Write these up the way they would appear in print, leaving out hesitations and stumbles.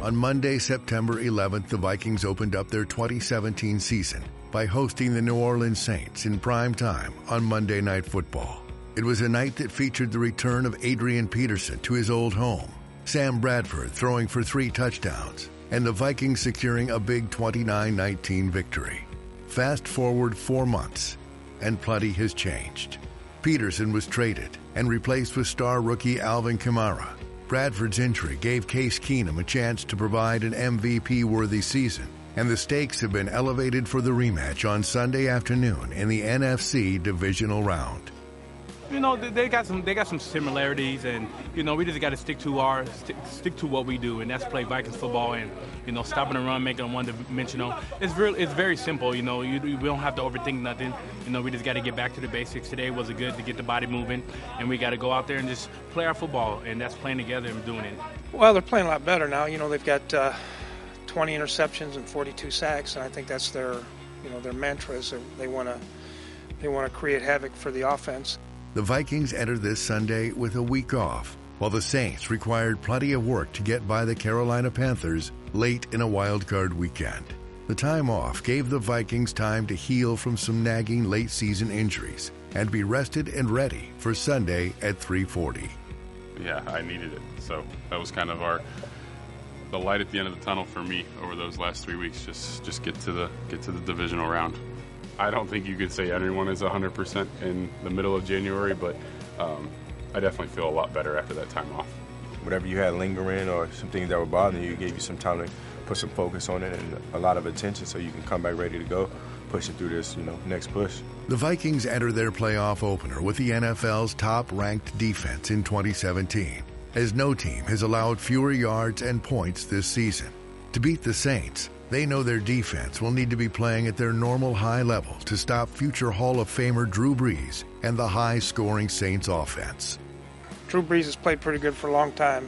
On Monday, September 11th, the Vikings opened up their 2017 season by hosting the New Orleans Saints in prime time on Monday Night Football. It was a night that featured the return of Adrian Peterson to his old home, Sam Bradford throwing for 3 touchdowns, and the Vikings securing a big 29-19 victory. Fast forward 4 months, and plenty has changed. Peterson was traded and replaced with star rookie Alvin Kamara. Bradford's injury gave Case Keenum a chance to provide an MVP-worthy season, and the stakes have been elevated for the rematch on Sunday afternoon in the NFC divisional round. You know, they got some similarities, and you know, we just got to stick to what we do, and that's play Vikings football and, you know, stopping the run, making them one-dimensional. It's very simple. You know, we don't have to overthink nothing. You know, we just got to get back to the basics. Today was good to get the body moving, and we got to go out there and just play our football, and that's playing together and doing it. Well, they're playing a lot better now. You know, they've got 20 interceptions and 42 sacks, and I think that's their mantra is they want to create havoc for the offense. The Vikings entered this Sunday with a week off, while the Saints required plenty of work to get by the Carolina Panthers late in a wild-card weekend. The time off gave the Vikings time to heal from some nagging late-season injuries and be rested and ready for Sunday at 3:40. Yeah, I needed it. So that was kind of the light at the end of the tunnel for me over those last 3 weeks. Just get to the divisional round. I don't think you could say everyone is 100% in the middle of January, but I definitely feel a lot better after that time off. Whatever you had lingering or some things that were bothering you, gave you some time to put some focus on it and a lot of attention so you can come back ready to go, pushing through this, next push. The Vikings enter their playoff opener with the NFL's top-ranked defense in 2017, as no team has allowed fewer yards and points this season. To beat the Saints, they know their defense will need to be playing at their normal high level to stop future Hall of Famer Drew Brees and the high-scoring Saints offense. Drew Brees has played pretty good for a long time.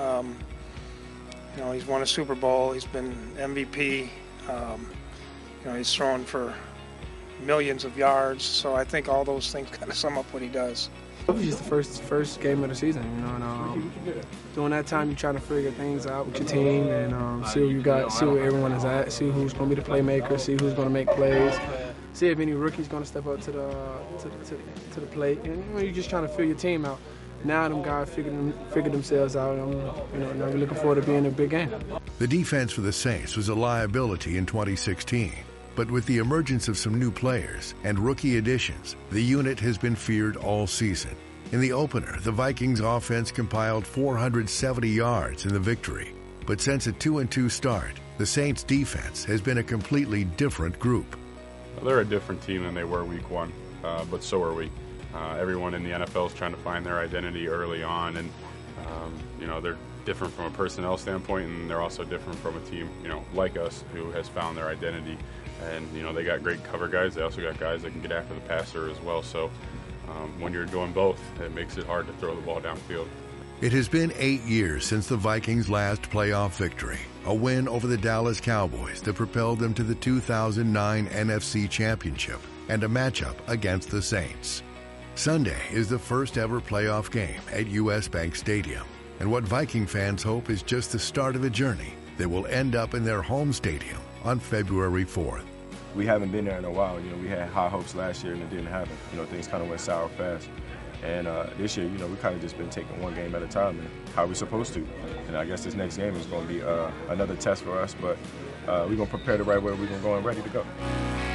He's won a Super Bowl. He's been MVP. He's thrown for millions of yards. So I think all those things kind of sum up what he does. It's just the first game of the season, and during that time you're trying to figure things out with your team and see who you got, see where everyone is at, see who's going to be the playmaker, see who's going to make plays, see if any rookie's going to step up to the plate, and you're just trying to fill your team out. Now them guys figured themselves out, and I'm really looking forward to being in a big game. The defense for the Saints was a liability in 2016. But with the emergence of some new players and rookie additions, the unit has been feared all season. In the opener, the Vikings offense compiled 470 yards in the victory. But since a 2-2 start, the Saints defense has been a completely different group. They're a different team than they were week 1, but so are we. Everyone in the NFL is trying to find their identity early on, and they're different from a personnel standpoint, and they're also different from a team, like us, who has found their identity. And, they got great cover guys. They also got guys that can get after the passer as well. So when you're doing both, it makes it hard to throw the ball downfield. It has been 8 years since the Vikings' last playoff victory, a win over the Dallas Cowboys that propelled them to the 2009 NFC Championship and a matchup against the Saints. Sunday is the first ever playoff game at US Bank Stadium, and what Viking fans hope is just the start of a journey that will end up in their home stadium on February 4th. We haven't been there in a while. We had high hopes last year and it didn't happen. Things kind of went sour fast. And this year, we kind of just been taking one game at a time and how we're supposed to. And I guess this next game is going to be another test for us, but we're going to prepare the right way. We're going to go and ready to go.